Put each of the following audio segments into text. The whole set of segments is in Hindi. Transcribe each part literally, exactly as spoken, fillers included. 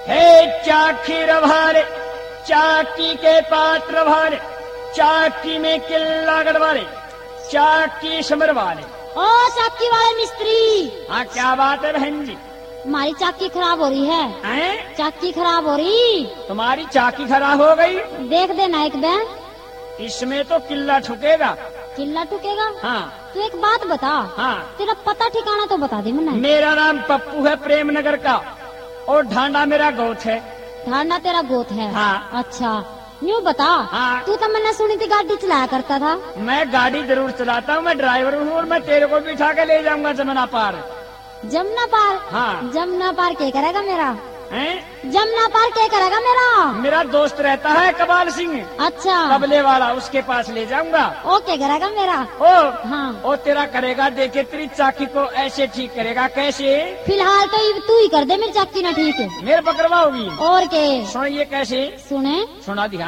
हे चाखी रभारे, चाकी के पात्र भारे, चाकी में किल्ला गड़वारे, चाकी समर वाले। ओ चाकी वाले मिस्त्री। हाँ क्या बात है बहन जी? हमारी चाकी खराब हो रही है। हैं? चाकी खराब हो रही। तुम्हारी चाकी खराब हो गई? देख देना एक दिन। इसमें तो किल्ला ठुकेगा। किल्ला ठुकेगा? हाँ। तू एक बात बता। हाँ। तेरा पता ठिकाना तो बता दे मुन्ना। मेरा नाम पप्पू है, प्रेमनगर का, और ढांडा मेरा गोथ है। ढांडा तेरा गोत है? हाँ। अच्छा न्यू बता। हाँ। तू तो मैंने सुनी थी गाड़ी चलाया करता था। मैं गाड़ी जरूर चलाता हूँ, मैं ड्राइवर हूँ, और मैं तेरे को बिठा के ले जाऊंगा जमुना पार। जमुना पार? हाँ। जमुना पार क्या करेगा मेरा? हैं? जमुना पार क्या करेगा मेरा? मेरा दोस्त रहता है कबाल सिंह, अच्छा तबले वाला, उसके पास ले जाऊंगा। ओ क्या करेगा मेरा? ओ हाँ। ओ तेरा करेगा, देखे तेरी चाकी को ऐसे ठीक करेगा। कैसे? फिलहाल तो ये तू ही कर दे मेरी चाकी ना ठीक है। मेरे पकड़वा होगी। और के? सुन ये कैसे? सुने सुना दिखा।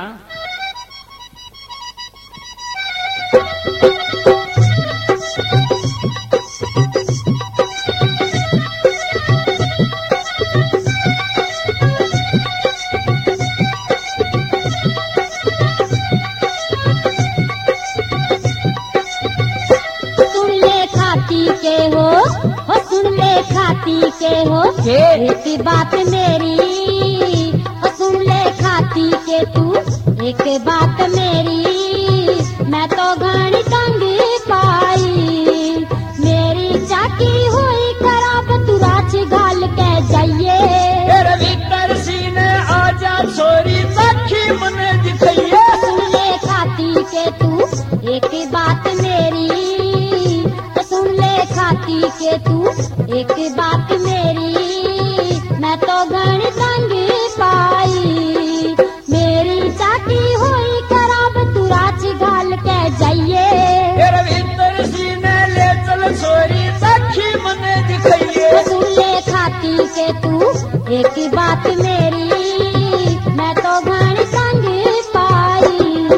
के हो, हो सुन ले खाती के हो एक बात मेरी, हो सुन ले खाती के तू एक बात मेरी। मैं तो घड़ी तंग पाई, मेरी चाकी हुई खराब, तू राच गाल के जाइए। तेरे भीतर सीने आजा छोरी, सखी मने दिखाइए। सुन ले खाती के तू एक बात मेरी, खाती के तू एक बात मेरी। मैं तो घड़ी तंग पाई, मेरी चाकी हुई खराब, तू राच गाल के जाइए। तेरे भीतर सीने ले चल छोरी, सखी मने दिखाइए। सुन ले खाती के तू एक बात मेरी, मैं तो घड़ी तंग पाई।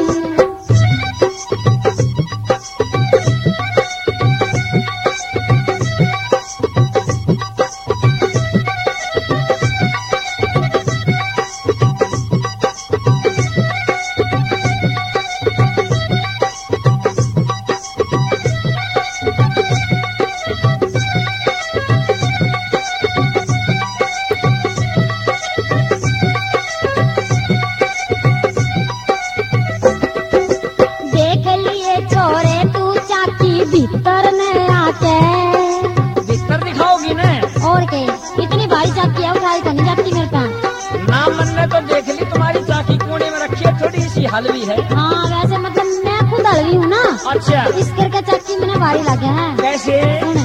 भीतर में आके भीतर दिखाओगी ना? और के इतनी भारी चाकी है, उठाई तो नहीं जाती मेरे पास। ना मन ने तो देख ली, तुम्हारी चाकी कोने में रखी है, थोड़ी सी हलवी है। हाँ वैसे मतलब मैं खुद हलवी हूँ ना। अच्छा। इस करके चाकी मैंने भारी लगे है। कैसे?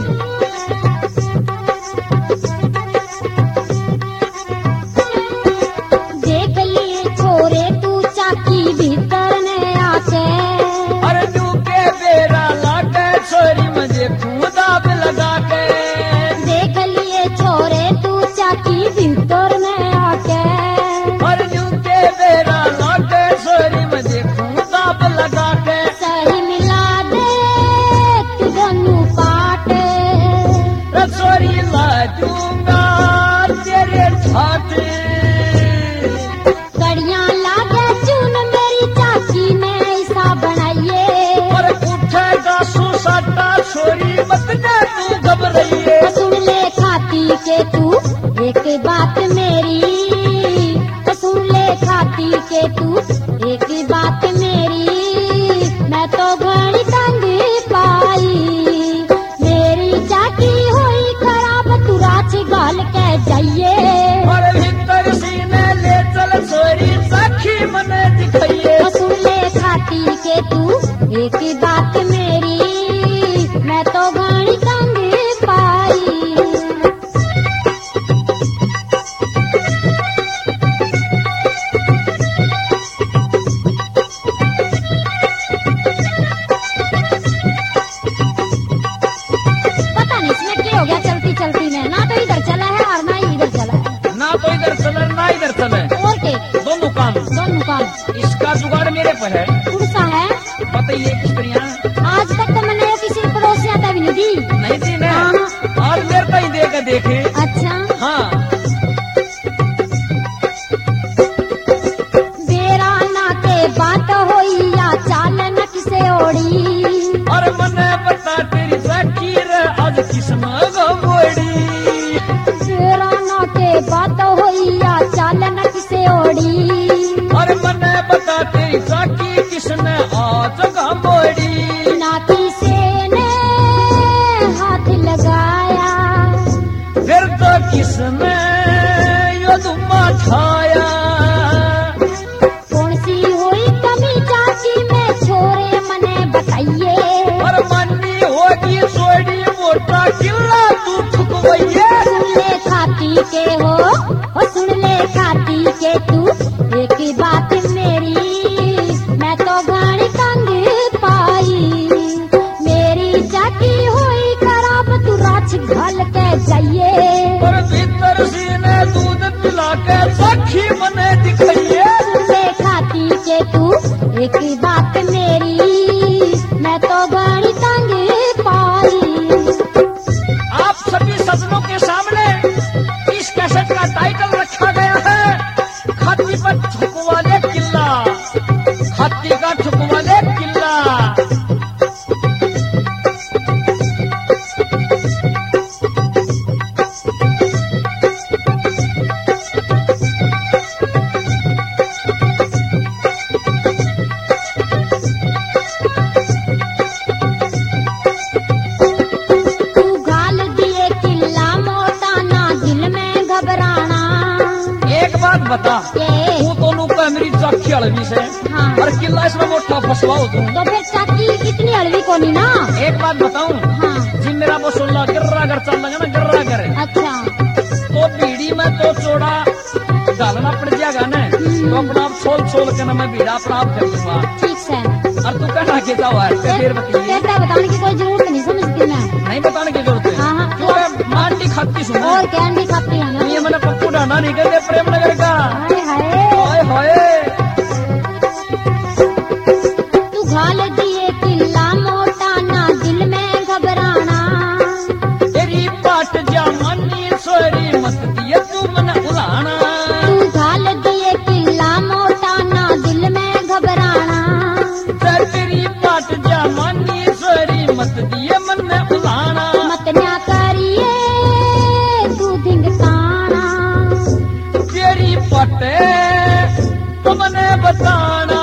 देख लिए छोरे तू चाकी भीतर में आके, अरे तू के बेरा लागे छोरी मुझे खुदा पे लगा के। देख लिए छोरे तू चाकी भीतर में आके, अरे तू के बेरा लागे छोरी मुझे खुदा पे लगा के। सही मिला दे तू दोनों पाट, रसोरी ला दूंगा तेरे छाते। कड़ियाँ लागे चून मेरी चाकी ने ऐसा बनाइए। और उठेगा सुसटा छोरी मत ना तू घबराइए। सुन ले खाती के तू एक बात मेरी, सुन ले खाती के तू एक बात मेरी। मैं तो घड़ी तंग पाई, मेरी चाकी हुई खराब, तू राच गाल के जाइए। और भीतर सीने ले चल छोरी, सखी मने दिखाइए। सुन ले खाती के तू एक बात मेरी, मैं तो घड़ी तंग पाई। पता नहीं इसमें क्या हो गया चलती चलती में, ना तो इधर चला है और ना ही इधर चला है। ना तो इधर चले ना इधर चले, और के दोनों काम। दोनों काम। इसका जुगाड़ मेरे पर है। कौन सा है? पता ही है किस तरह। आज तक तो मैंने किसी पड़ोसिया तक भी नहीं दी। नहीं थी ना? हाँ। और मेरे को ही दे के देखे। अच्छा हाँ। बात होई या चालन किसे ओड़ी। अरे मने बता तेरी चाकी किसने आज मोड़ी। ना किसे ने हाथ लगाया, फिर तो किसने यो धुआं छाया। कौन सी हुई कमी चाची में छोरे मने बताइए। और मन्नी होगी सोड़ी मोटा किला तू ठुकवैये। सुन ले खाती के हो, ओ सुन ले खाती के तू एक ही बात मेरी, मैं तो घाणी तंग पाई। मेरी चाकी हुई खराब तू राछ घाल के जाइए। और भीतर सीने दूध पिला के सखी मने दिखाइए। सुन ले खाती के तू एक ही बात मेरी, मैं तो घाणी तंग पाई। आप सभी सज्जनों के सामने इस कैसेट का टाइटल रखा गया है हाथी पर ठुकवाले किला, हाथी का ठुकवाले किला। तू घाल दिए किला मोटा ना दिल में घबराना। एक बात बता, ये तू तो लूका मेरी चाकी हलवी से हाँ। और किला इसमें मोटा फसवा हो तू। तो फिर चाकी इतनी हलवी को नहीं ना। एक बात बताऊं, हाँ जी मेरा बसोल्ला गिर्रा कर चल लगा ना गिर्रा कर, अच्छा तो बीड़ी में तो चोड़ा डालना पड़ जाएगा ना, तो अपना आप छोल छोल के ना मैं बीड़ा अपना आप कर लूंगा। ठीक है। और तू कहना कहता हुआ है फिर बताइए। कहता बताने की कोई जरूरत नहीं समझती मैं। नहीं बताने की जरूरत है। हाँ, हाँ। तो मांडी खाती सुन और कैंडी खाती है ना। ये मैंने पप्पू डांडा नहीं कहते प्रेम नगर का। हाय हाय हाय हाय तू घाल दिए किला मोटा ना दिल में घबराना। तेरी बाट जामानी सोरी मत दिए तू मन उलाना। तू घाल दिए किला मोटा ना दिल में घबराना। तेरी बाट जामानी सोरी मत दिए मन उलाना। मत न्या करिए तू धिंगताना। तेरी पटे तुमने बताना।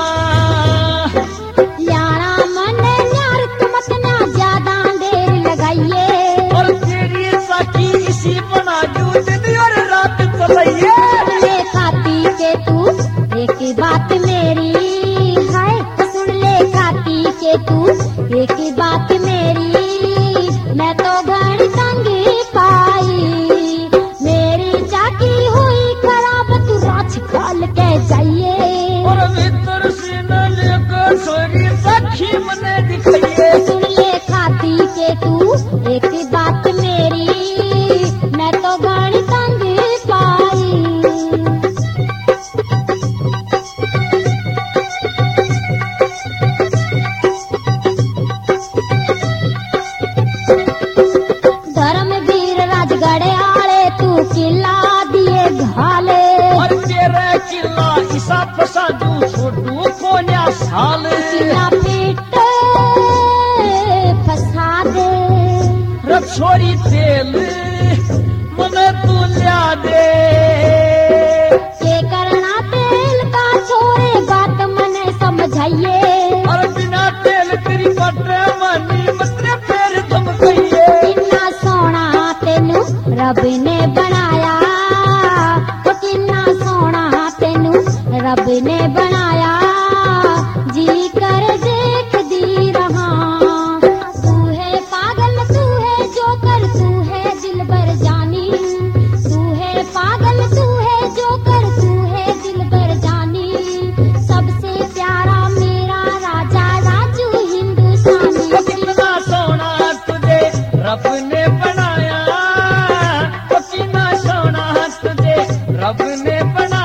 यारा मन न्यार मत ना ज्यादा देर लगाइए। और तेरी साकी इसी बना जू दिन और रात चलाइए। सुन ले खाती के तू एक ही बात मेरी, हाय सुन ले खाती के तू एक ही बात मेरी, मैं तो घड़ी तंग पाई। मेरी चाकी हुई खराब तू राछ खाल के जाइए। और भीतर सीने लेकर सोरी सखी मने दिखाइए। सुन ले खाती के तू एक ही बात मेरी, मैं तो घड़ी तंग पाई। धर्मवीर राजगढ़ आले तू किला दिए घाले। और तेरे किला ईसा फसा दू छोटू कोन्या साल। किला पीट फंसा दे। रछोरी तेल मने तू लिया दे। के करना तेल का छोरे बात मने समझाइए। और बिना तेल तेरी पटे मनी मतरे पैर थम गईए। किन्ना सोना तेनू रब ने बनाया, ओ किन्ना सोना तेनू रब ने बनाया। जी कर देख दी रहा। तू है पागल तू है जोकर तू है दिलबर जानी। तू है पागल तू है जोकर तू है दिलबर जानी। सबसे प्यारा मेरा राजा राजू हिंदुस्तानी। ओ कितना सोना तुझे रब ने बनाया। ओ कितना सोना तुझे रब ने बनाया।